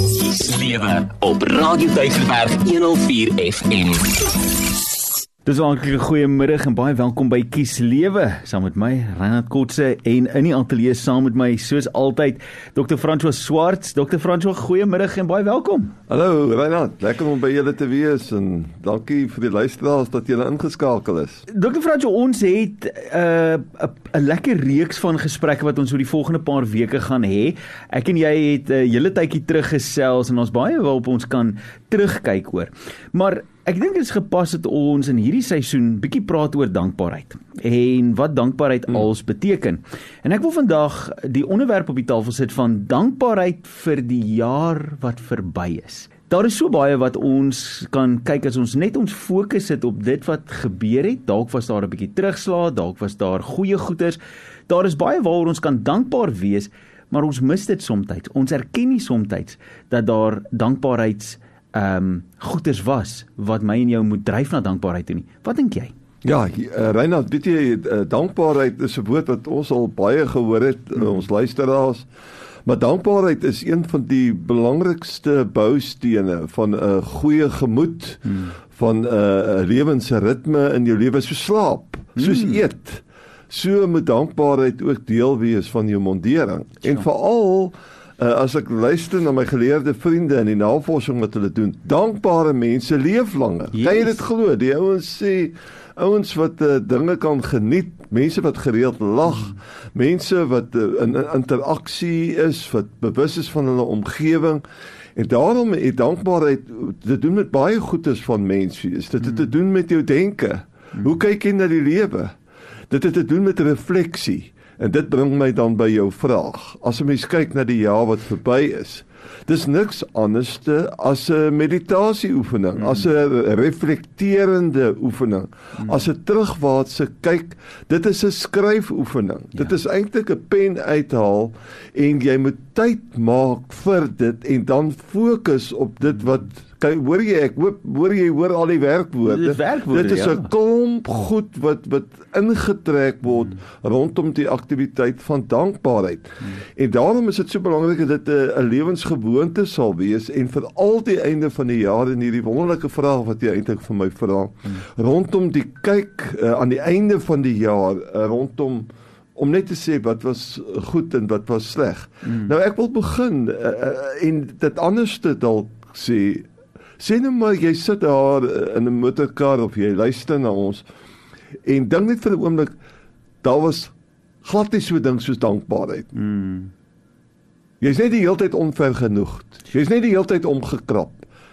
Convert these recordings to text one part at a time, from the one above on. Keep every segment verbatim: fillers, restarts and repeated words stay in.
Kies Lewe op Radio Tygerberg honderdvier F M. Dis aanklike goeiemiddag en baie welkom by Kies Lewe, saam met my, Reinhard Kotse, en in die ateljee saam met my, soos altyd, dokter François Swarts. dokter François, goeiemiddag en baie welkom. Hallo Reinhard, lekker om by julle te wees en dankie vir die luisteraars dat julle ingeskakel is. dokter François, ons het 'n uh, 'n lekker reeks van gesprekke wat ons oor die volgende paar weke gaan hê. Ek en jy het 'n uh, hele tydjie teruggesels en ons baie waarop ons kan terugkyk oor. Maar ek dink dit is gepas dat ons in hierdie seisoen bietjie praat oor dankbaarheid en wat dankbaarheid hmm. als beteken. En ek wil vandag die onderwerp op die tafel sit van dankbaarheid vir die jaar wat verby is. Daar is so baie wat ons kan kyk as ons net ons fokus sit op dit wat gebeur het. Dalk was daar 'n bietjie terugslag, dalk was daar goeie goeders. Daar is baie waaroor ons kan dankbaar wees, maar ons mis dit soms. Ons erken nie soms dat daar dankbaarheids Ehm um, goeders was wat my en jou moet dryf na dankbaarheid toe nie. Wat dink jy? Ja, uh, Reinhard, weet jy, uh, dankbaarheid is 'n woord wat ons al baie gehoor het, uh, ons luisteraars. Maar dankbaarheid is een van die belangrikste boustene van 'n uh, goeie gemoed, hmm. van 'n uh, lewensritme in jou lewe, so slaap, soos hmm. eet. So moet dankbaarheid ook deel wees van jou mondering. Ja. En veral Uh, as ek luister na my geleerde vriende en die navorsing wat hulle doen, dankbare mense leef langer. Yes. Kan jy dit glo? Die ouens sê, ouens wat uh, dinge kan geniet, mense wat gereeld lag, mm. mense wat uh, in, in interaksie is, wat bewus is van hulle omgewing. En daarom het dankbaarheid te doen met baie goedes van menswees. Dit het te doen met jou denke. Mm. Hoe kyk jy na die lewe? Dit het te doen met refleksie. En dit bring my dan by jou vraag. As 'n mens kyk na die jaar wat verby is, dis niks anders as 'n meditasieoefening, mm. as 'n reflekterende oefening, mm. as 'n terugwaartse kyk. Dit is 'n skryfoefening. Ja. Dit is eintlik 'n pen uithaal en jy moet tyd maak vir dit en dan fokus op dit wat Kijk, hoor jy, ek hoor, hoor jy hoor al die werkwoorde. Dit, werkwoorde, dit is 'n ja. klomp goed wat wat ingetrek word hmm. rondom die aktiwiteit van dankbaarheid. Hmm. En daarom is dit so belangrik dat dit 'n lewensgewoonte sal wees en vir al die einde van die jaar en hierdie wonderlike vraag wat jy eintlik vir my vra, hmm. rondom die kyk uh, aan die einde van die jaar, uh, rondom om net te sê wat was goed en wat was sleg. Hmm. Nou ek wil begin uh, uh, en dit anders te dalk sê. Sê nou maar, jy sit daar in 'n motorkar of jy luister na ons en dink net vir 'n oomblik, daar was glad nie so 'n ding soos dankbaarheid. Mm. Jy's net die hele tyd onvergenoegd. Jy's net die hele tyd omgekrap.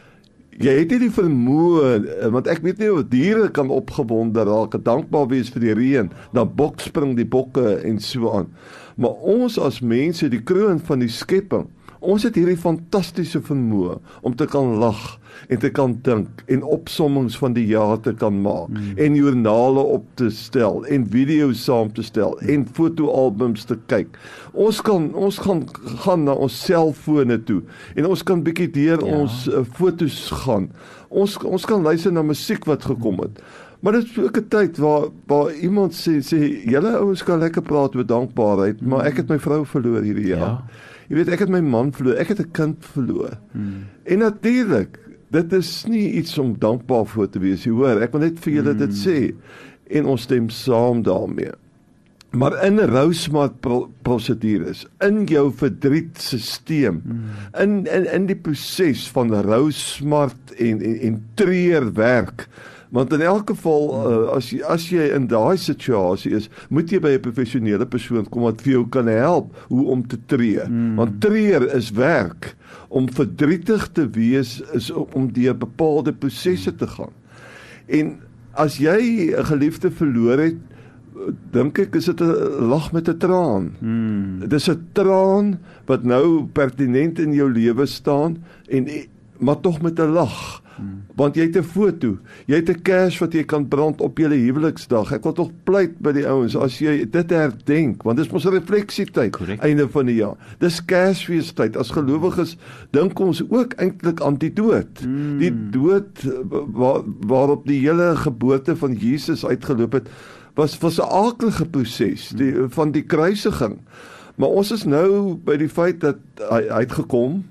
Jy het nie die vermoë, want ek weet nie of diere kan opgewonde raak, dankbaar wees vir die reën, dan bok spring die bokke en so aan. Maar ons as mense, die kroon van die skepping, ons het hierdie fantastiese vermoë om te kan lag en te kan dink en opsommings van die jaar te kan maak mm. en joernale op te stel en video's saam te stel mm. en fotoalbums te kyk. Ons kan ons gaan gaan na ons selfone toe en ons kan bietjie deur ja. ons uh, foto's gaan. Ons ons kan luister na musiek wat gekom het. Maar dit is ook 'n tyd waar waar iemand sê sê julle ouens kan lekker praat oor dankbaarheid, mm. maar ek het my vrou verloor hierdie jaar. Ja. Jy weet, ek het my man verloor, ek het 'n kind verloor. Hmm. En natuurlik, dit is nie iets om dankbaar voor te wees, jy hoor, ek wil net vir julle hmm. dit sê, en ons stem saam daarmee. Maar in 'n rousmart prosedures, in jou verdrietstelsel, hmm. in, in, in die proses van rousmart en, en, en treurwerk, want in elk geval, uh, as, jy, as jy in daai situasie is, moet jy by 'n professionele persoon kom wat vir jou kan help hoe om te tree. Mm. Want treur is werk. Om verdrietig te wees is om deur bepaalde prosesse te gaan. En as jy 'n geliefde verloor het, dink ek is dit 'n lag met 'n traan. Mm. Dit is 'n traan wat nou pertinent in jou lewe staan, en, maar tog met 'n lag. Hmm. Want jy het 'n foto, jy het 'n kers wat jy kan brand op julle huweliksdag. Ek wil tog pleit by die ouens, as jy dit herdenk, want dis mos 'n refleksietyd, einde van die jaar. Dis Kersfeestyd. As gelowiges dink ons ook eintlik aan die dood. Hmm. Die dood waar, waarop die hele geboorte van Jesus uitgeloop het, was was 'n aaklige proses, die, van die kruisiging. Maar ons is nou by die feit dat hy uitgekom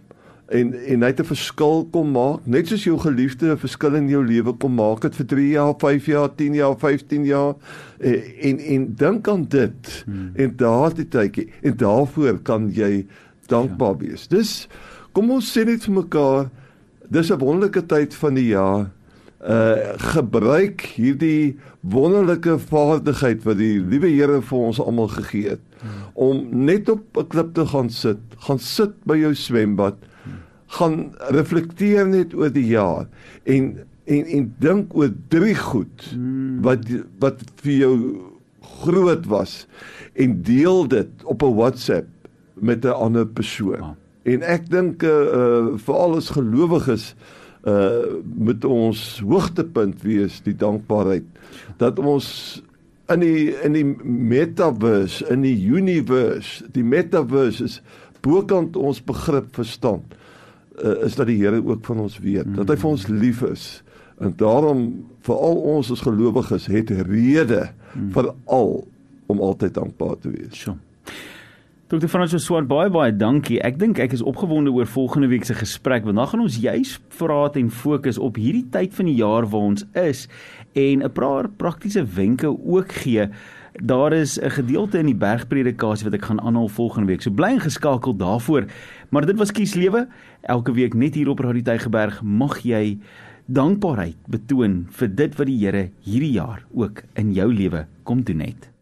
en en hy het 'n verskil kom maak, net soos jou geliefde 'n verskil in jou lewe kom maak het vir drie jaar, vyf jaar, tien jaar, vyftien jaar en en dink aan dit hmm. en daardie tydjie en daarvoor kan jy dankbaar ja. wees. Dis kom ons sê net vir mekaar, dis 'n wonderlike tyd van die jaar. Uh, gebruik hierdie wonderlike vaardigheid wat die liewe Here vir ons almal gegee het, hmm. om net op 'n klip te gaan sit, gaan sit by jou swembad, hmm. gaan reflekteer net oor die jaar, en, en, en dink oor drie goed, hmm. wat, wat vir jou groot was, en deel dit op 'n WhatsApp met 'n ander persoon. Ah. En ek dink, uh, uh, vir al ons gelowiges, Uh, moet ons hoogtepunt wees, die dankbaarheid, dat ons in die, in die metaverse, in die universe, die metaverse is bokant ons begrip verstand, uh, is dat die Here ook van ons weet, mm-hmm. dat hy vir ons lief is, en daarom, vir al ons as gelowiges, het rede, mm-hmm. vir al, om altyd dankbaar te wees. Sure. dokter Francois Swart, baie baie dankie. Ek dink ek is opgewonde oor volgende week se gesprek, want dan gaan ons juis praat en fokus op hierdie tyd van die jaar waar ons is en 'n paar praktiese wenke ook gee. Daar is 'n gedeelte in die bergpredikasie wat ek gaan aanhaal volgende week. So bly ingeskakel daarvoor. Maar dit was Kies Lewe, elke week net hier op Radio Tygerberg. Mag jy dankbaarheid betoon vir dit wat die Here hierdie jaar ook in jou lewe kom doen het.